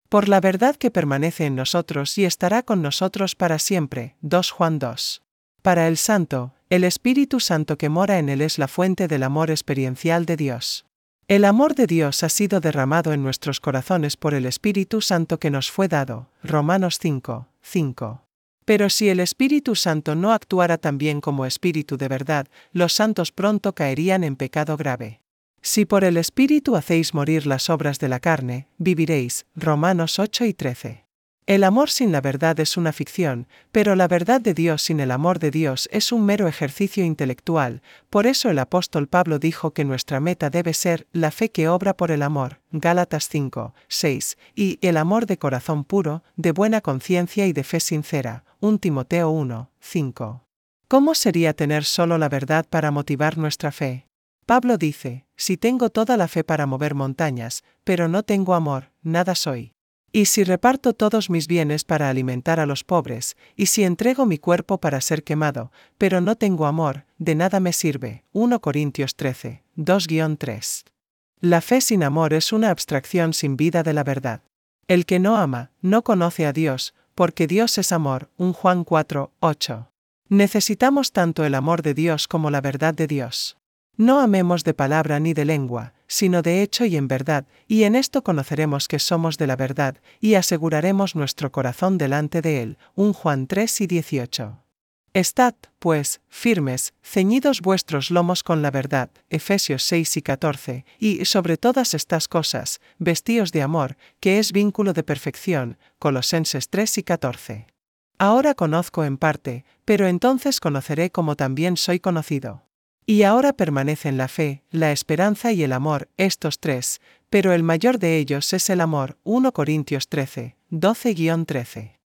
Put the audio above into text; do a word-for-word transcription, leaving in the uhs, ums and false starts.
Por la verdad que permanece en nosotros y estará con nosotros para siempre. dos Juan dos. Para el santo, el Espíritu Santo que mora en él es la fuente del amor experiencial de Dios. El amor de Dios ha sido derramado en nuestros corazones por el Espíritu Santo que nos fue dado. Romanos cinco, cinco. Pero si el Espíritu Santo no actuara también como Espíritu de verdad, los santos pronto caerían en pecado grave. Si por el Espíritu hacéis morir las obras de la carne, viviréis. Romanos ocho y trece. El amor sin la verdad es una ficción, pero la verdad de Dios sin el amor de Dios es un mero ejercicio intelectual. Por eso el apóstol Pablo dijo que nuestra meta debe ser la fe que obra por el amor, Gálatas cinco, seis, y el amor de corazón puro, de buena conciencia y de fe sincera, primera Timoteo uno, cinco. ¿Cómo sería tener solo la verdad para motivar nuestra fe? Pablo dice, si tengo toda la fe para mover montañas, pero no tengo amor, nada soy. Y si reparto todos mis bienes para alimentar a los pobres, y si entrego mi cuerpo para ser quemado, pero no tengo amor, de nada me sirve. primera Corintios trece, dos a tres. La fe sin amor es una abstracción sin vida de la verdad. El que no ama, no conoce a Dios, porque Dios es amor. primera Juan cuatro, ocho. Necesitamos tanto el amor de Dios como la verdad de Dios. No amemos de palabra ni de lengua, sino de hecho y en verdad, y en esto conoceremos que somos de la verdad, y aseguraremos nuestro corazón delante de él. primera Juan tres y dieciocho. Estad, pues, firmes, ceñidos vuestros lomos con la verdad, Efesios seis y catorce, y sobre todas estas cosas, vestíos de amor, que es vínculo de perfección, Colosenses tres y catorce. Ahora conozco en parte, pero entonces conoceré como también soy conocido. Y ahora permanecen la fe, la esperanza y el amor, estos tres, pero el mayor de ellos es el amor. primera Corintios trece, doce a trece.